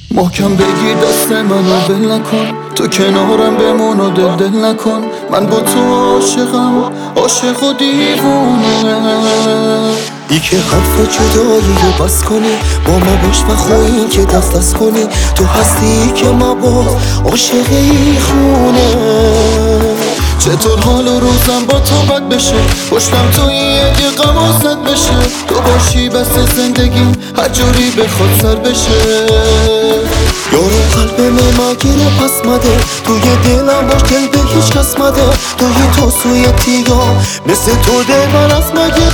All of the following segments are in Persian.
محکم بگیر دست منو ول نکن، تو کنارم بمون و دل نکن. من با تو عاشقم، عاشق و دیوونه. ای که حرف جدایی رو بس کنی، با ما باش و خواهی که دست کنی. تو هستی که ما با عاشقی خونه. چطور حال و روزم با تو بد بشه، پشتم توی یه غم آزد بشه. تو باشی بس زندگیم هر جوری بخواد سر بشه. یارو قلب من مگیره پس مده، توی دلم باش دل به هیچ کس مده. توی تو سوی تیگا مثل تو دل من از مگه.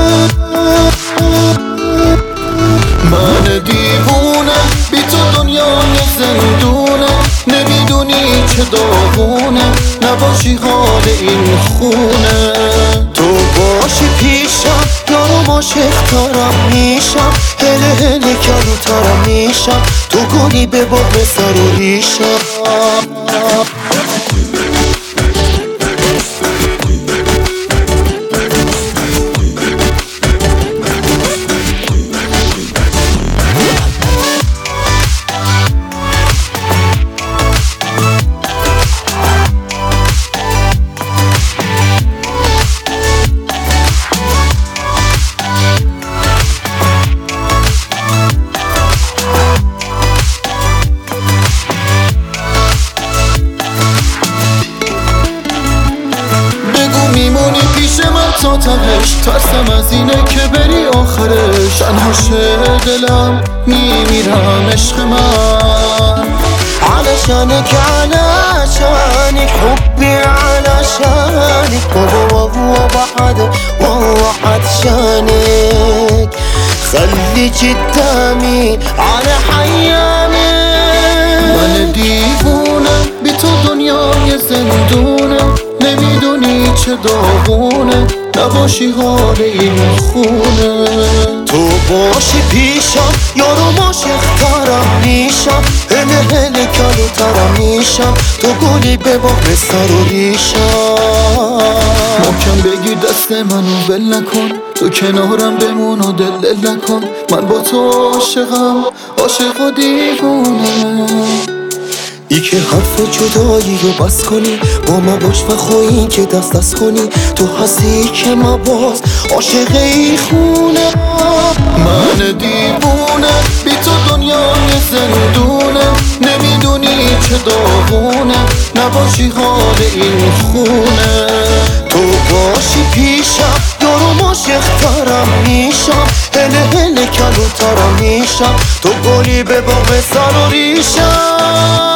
من دیوونه بی تو دنیای زندونه، نمیدونی چه داغونه نباشی حال این خونه. تو باشی پیشم یارو عاشق‌ترم میشم، هله هله کلوترم میشم. تو گلی به باغ سر و ریشم. میمونی پیش من تا تهش، ترسم از اینه که بری آخرش. تنهاش دلم میمیرم عشق من. علشانك علشانك حبي علشانك بابا بعد والله عطشانك. خلي قدامي على حيامك. من دیوونه بی تو دنیای زندونه، نمیدونی چه داغونه نباشی حال این خونه. تو باشی پیشم یارو عاشق‌ترم میشم، هله هله کلوترم میشم. تو گلی به باغ سر و ریشم. محکم بگیر دست منو ول نکن، تو کنارم بمون و دل نکن. من با تو عاشقم، عاشق و دیوونه. ای که حرف جدایی رو بس کنی، با ما باش و خواهی که دست کنی. تو هستی که ما باز عاشقی خونه. من دیوونه بی تو دنیای زندونه، نمیدونی چه داغونه نباشی حال این خونه. تو باشی پیشم یارو عاشق‌ترم میشم، هله هله کلوترم میشم. تو گلی به باغ سر و ریشم.